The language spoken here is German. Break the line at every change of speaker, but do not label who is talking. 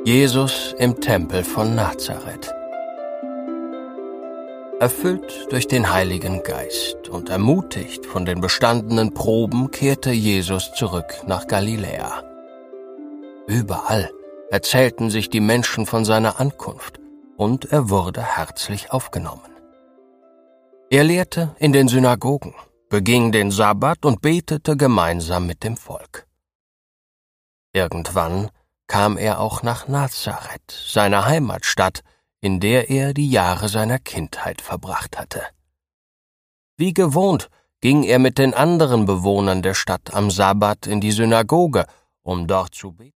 Jesus im Tempel von Nazareth. Erfüllt durch den Heiligen Geist und ermutigt von den bestandenen Proben kehrte Jesus zurück nach Galiläa. Überall erzählten sich die Menschen von seiner Ankunft und er wurde herzlich aufgenommen. Er lehrte in den Synagogen, beging den Sabbat und betete gemeinsam mit dem Volk. Irgendwann kam er auch nach Nazareth, seiner Heimatstadt, in der er die Jahre seiner Kindheit verbracht hatte. Wie gewohnt ging er mit den anderen Bewohnern der Stadt am Sabbat in die Synagoge, um dort zu beten.